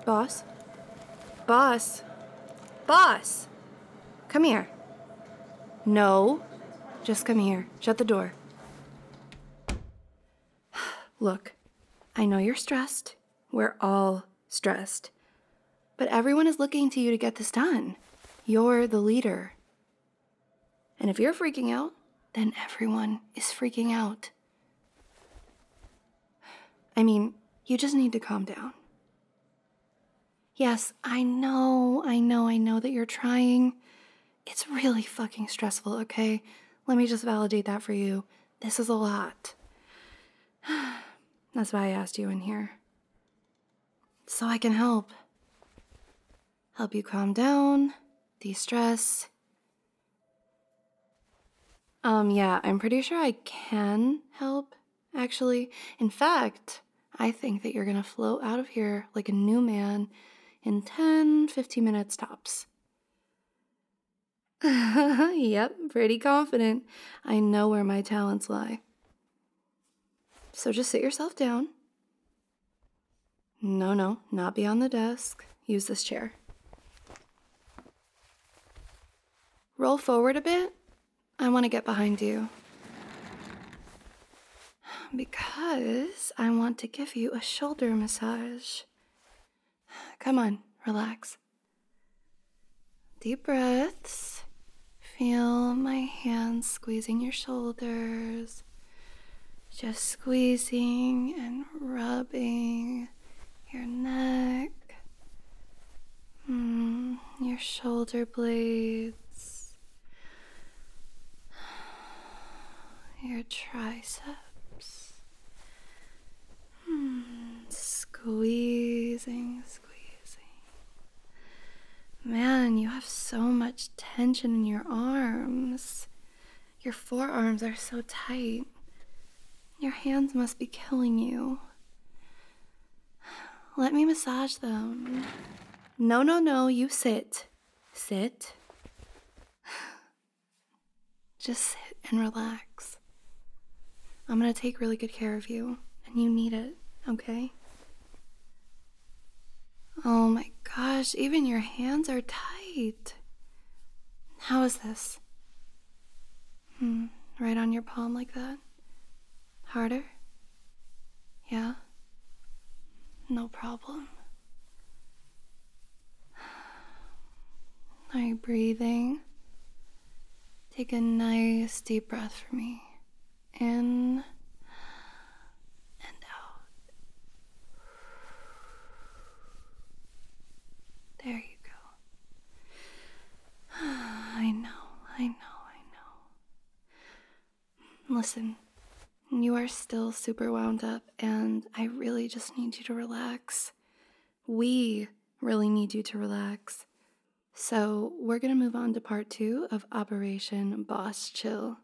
Boss? Boss? Boss! Come here. No. Just come here. Shut the door. Look, I know you're stressed. We're all stressed. But everyone is looking to you to get this done. You're the leader. And if you're freaking out, then everyone is freaking out. I mean, you just need to calm down. Yes, I know that you're trying. It's really fucking stressful, okay? Let me just validate that for you. This is a lot. That's why I asked you in here. So I can help. Help you calm down, de-stress. Yeah, I'm pretty sure I can help, actually. In fact, I think that you're gonna float out of here like a new man in 10, 15 minutes tops. Yep, pretty confident. I know where my talents lie. So just sit yourself down. No, not beyond the desk. Use this chair. Roll forward a bit. I want to get behind you. Because I want to give you a shoulder massage. Come on, relax. Deep breaths. Feel my hands squeezing your shoulders. Just squeezing and rubbing your neck. Your shoulder blades. Your triceps. Squeezing. Man, you have so much tension in your arms. Your forearms are so tight. Your hands must be killing you. Let me massage them. No, you sit. Sit. Just sit and relax. I'm gonna take really good care of you, and you need it, okay? Oh my gosh, even your hands are tight. How is this? Right on your palm like that? Harder? Yeah? No problem. Are you breathing? Take a nice deep breath for me. In and out. There you go. I know. Listen, you are still super wound up, and I really just need you to relax. We really need you to relax. So we're gonna move on to part 2 of Operation Boss Chill.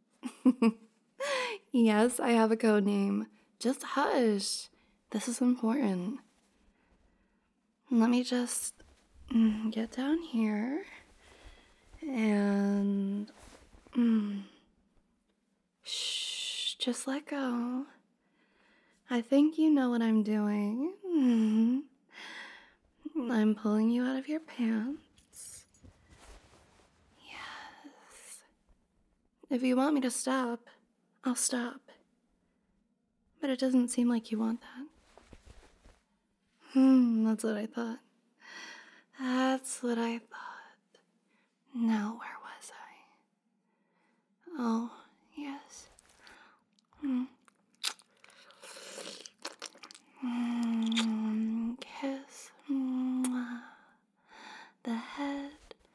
Yes, I have a code name. Just hush. This is important. Let me just get down here and shh, just let go. I think you know what I'm doing. I'm pulling you out of your pants. Yes. If you want me to stop, I'll stop. But it doesn't seem like you want that. That's what I thought. Now, where was I? Oh, yes. Kiss. The head.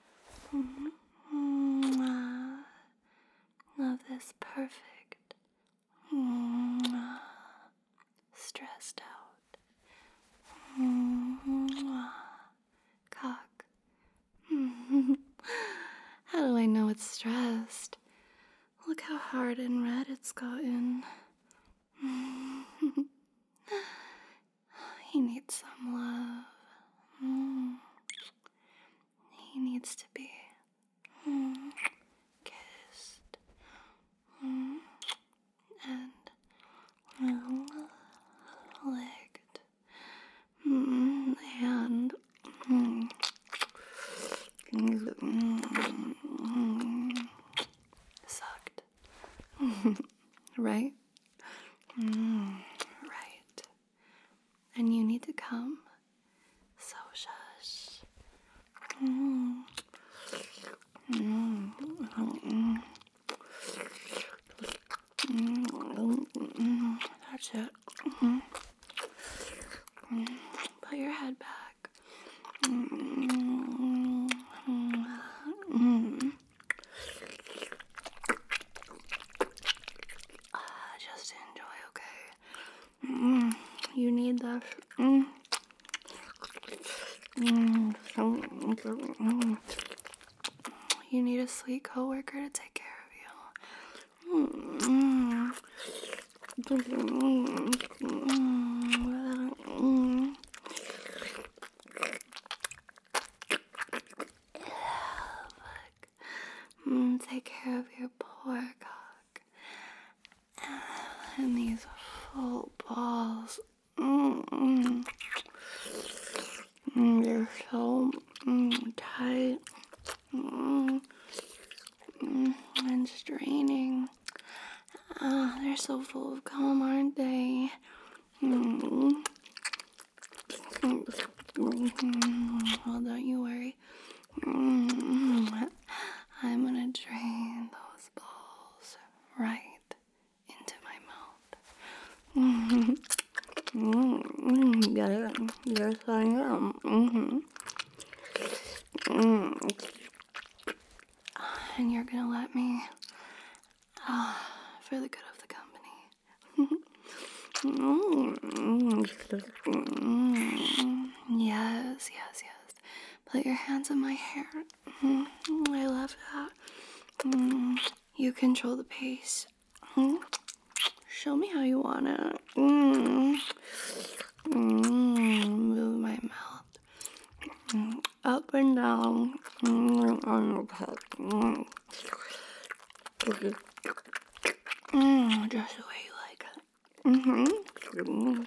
Of this perfect. Stressed out. Cock. How do I know it's stressed? Look how hard and red it's gotten. He needs some love. He needs to be kissed and licked and need to come. So shush. Mm. Mm. Mm. Mm. That's it. Mm. Mm. Put your head back. Mm. Mm. Just enjoy, okay? You need this. You need a sweet coworker to take care of you. Take care of your poor cock. And these full balls. They're so tight and straining. They're so full of cum, aren't they? Well, don't you worry. I'm gonna drain those balls right into my mouth. Get it? Yes, I am. And you're gonna let me, for the good of the company. Yes. Put your hands in my hair. I love that. You control the pace. Show me how you want it. Move my mouth. Up and down. On your head. Just the way you like it.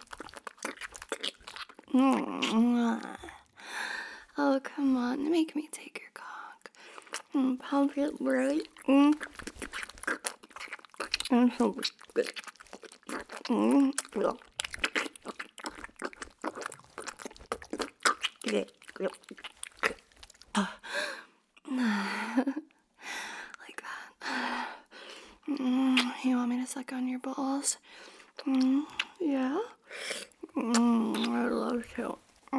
Oh, come on. Make me take your cock. Pump it right. And so good. Like that. You want me to suck on your balls? Yeah? I'd love to.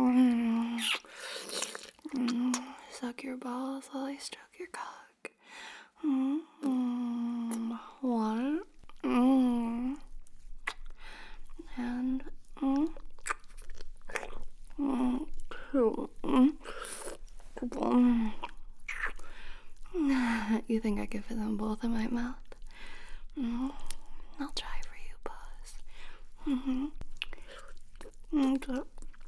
Suck your balls while I stroke your cock. One. And two. You think I could fit them both in my mouth? I'll try for you, Buzz. Okay.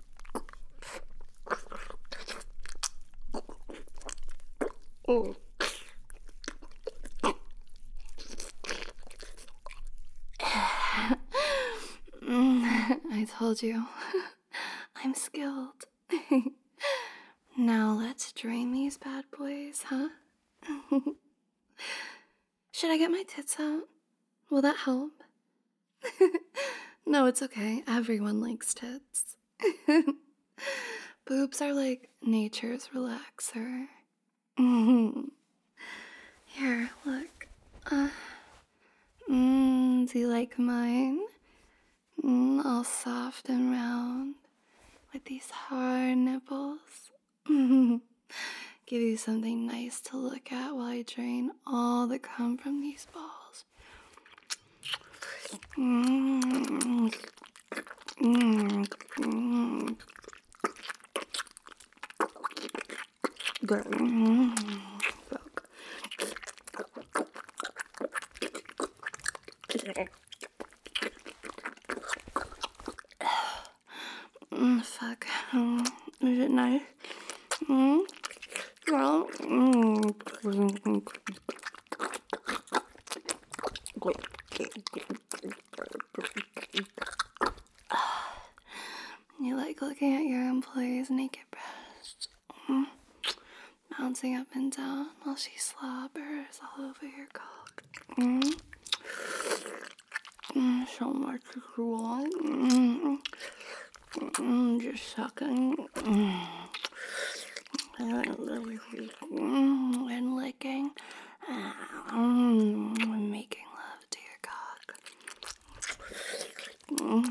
I told you. I'm skilled. Now let's drain these bad boys, huh? Should I get my tits out? Will that help? No, it's okay. Everyone likes tits. Boobs are like nature's relaxer. Here, look. Do you like mine? All soft and round with these hard nipples. Give you something nice to look at while I drain all the cum from these balls. Fuck. Is it nice? Well, you like looking at your employee's naked breasts, bouncing up and down while she slobbers all over your cock. So much to want. Just sucking. And licking. And making love to your cock.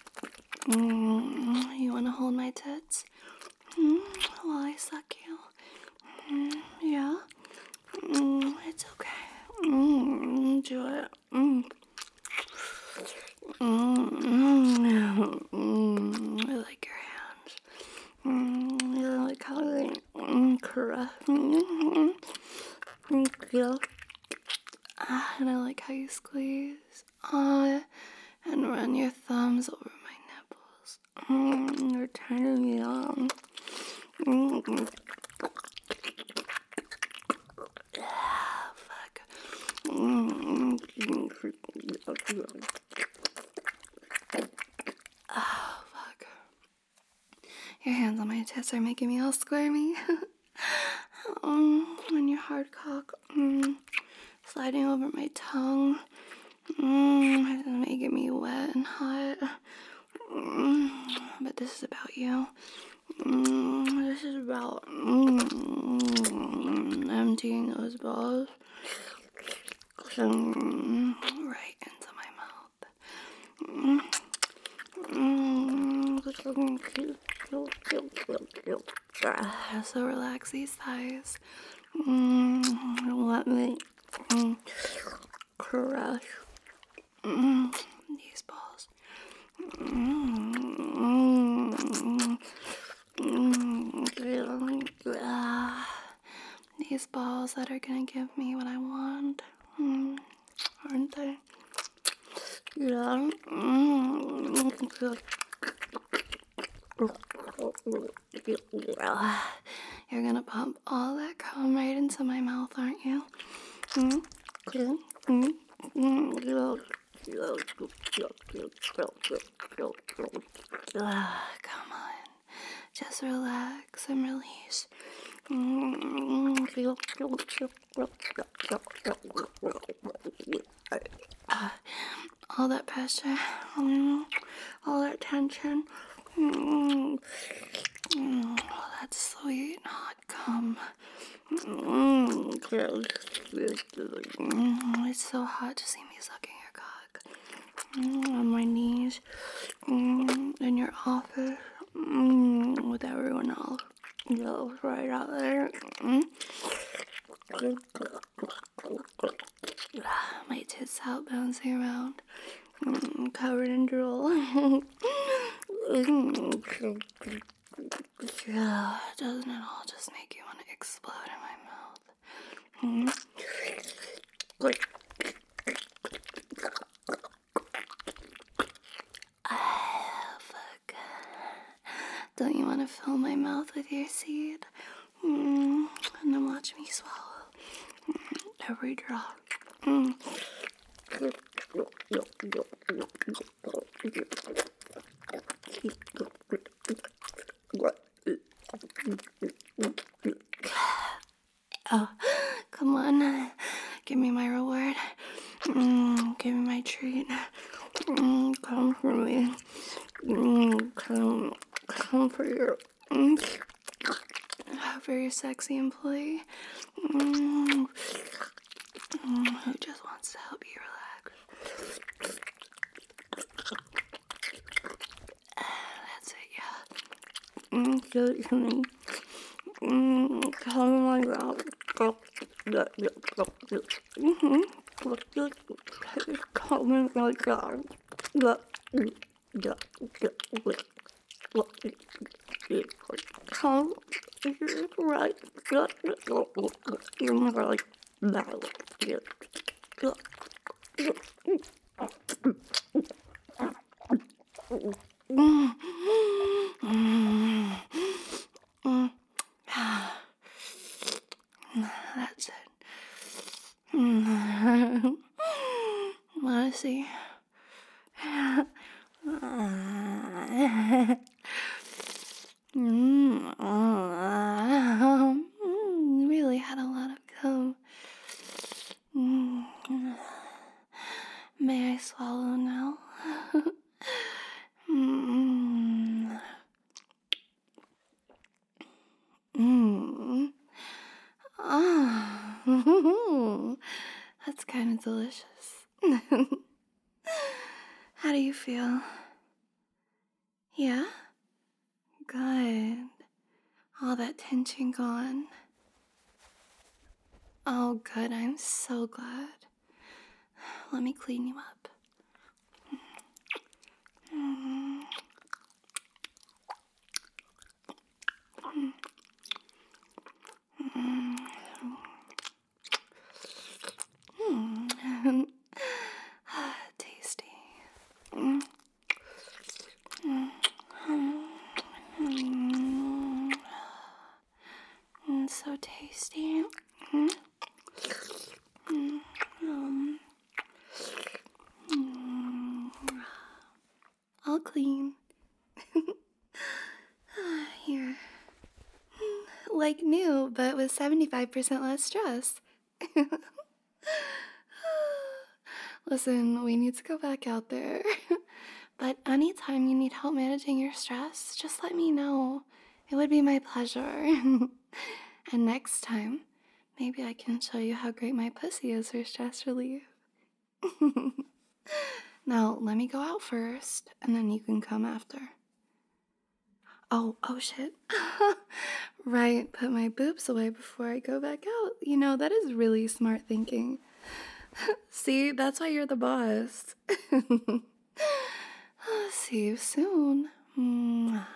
You want to hold my tits? While I suck you? Yeah? It's okay. Do it. I like your hands. I like how they caress me. Yeah. And I like how you squeeze and run your thumbs over my nipples. You're turning me on. Fuck. Oh, fuck. Your hands on my tits are making me all squirmy. And your hard cock sliding over my tongue. It's making me wet and hot. But this is about you. This is about emptying those balls right into my mouth. So relax these thighs. Let me crush these balls. These balls that are gonna give me what I want, aren't they? Yeah. You're gonna pump all that cum right into my mouth, aren't you? Come on. Just relax and release. All that pressure, all that tension, all that sweet hot cum. It's so hot to see me sucking your cock. On my knees, in your office, with everyone else. Right out there. My tits out bouncing around, covered in drool. Doesn't it all just make you want to explode in my mouth? Fuck. Don't you want to fill my mouth with your seed? And then watch me swallow every drop. Oh, come on. Give me my reward. Give me my treat. Come for me. Come for your sexy employee. Who just wants to help you relax. That's it, yeah. Give it to me. Come on, out. Coming like that. Come right in like that. That's it. Wanna see? Really had a lot of cum. May I swallow now? feel? Yeah? Good. All that tension gone. Oh, good. I'm so glad. Let me clean you up. Tasty. So tasty. All clean. Here. Like new, but with 75% less stress. Listen, we need to go back out there. But anytime you need help managing your stress, just let me know. It would be my pleasure. And next time, maybe I can show you how great my pussy is for stress relief. Now, let me go out first, and then you can come after. Oh shit. Right, put my boobs away before I go back out. You know, that is really smart thinking. See, that's why you're the boss. See you soon. Mwah.